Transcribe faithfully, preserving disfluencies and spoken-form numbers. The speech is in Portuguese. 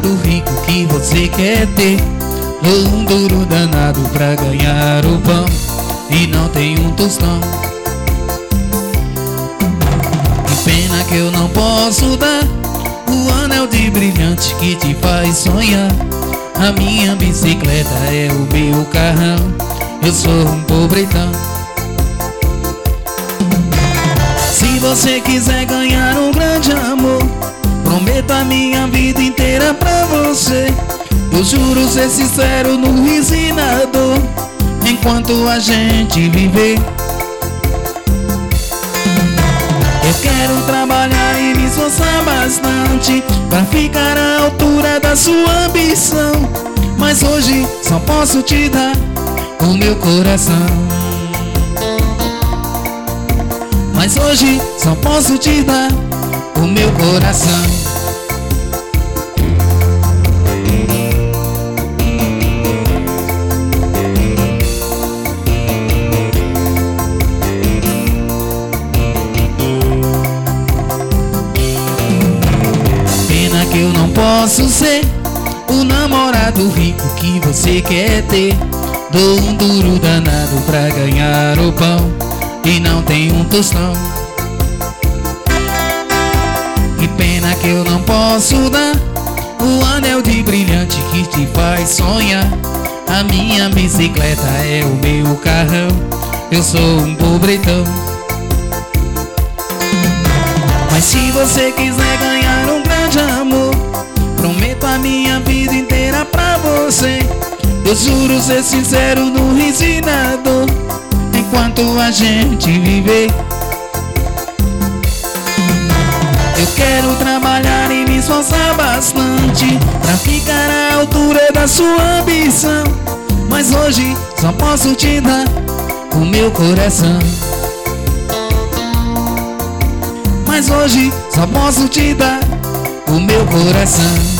namorado rico que você quer ter, dou um duro danado pra ganhar o pão e não tem um tostão. Que pena que eu não posso dar o anel de brilhante que te faz sonhar. A minha bicicleta é o meu carrão, eu sou um pobretão. Se você quiser ganhar um grande amor, prometo a minha vida inteira pra você. Eu juro ser sincero no riso e na dor, enquanto a gente viver. Eu quero trabalhar e me esforçar bastante pra ficar à altura da sua ambição, mas hoje só posso te dar o meu coração. Mas hoje só posso te dar o meu coração. Pena que eu não posso ser o namorado rico que você quer ter, dou um duro danado pra ganhar o pão e não tem um tostão. Que pena que eu não posso dar o anel de brilhante que te faz sonhar. A minha bicicleta é o meu carrão, eu sou um pobretão. Mas se você quiser ganhar um grande amor, prometo a minha vida inteira pra você. Eu juro ser sincero no riso e na dor, enquanto a gente viver. Eu quero trabalhar e me esforçar bastante pra ficar à altura da sua ambição, mas hoje só posso te dar o meu coração. Mas hoje só posso te dar o meu coração.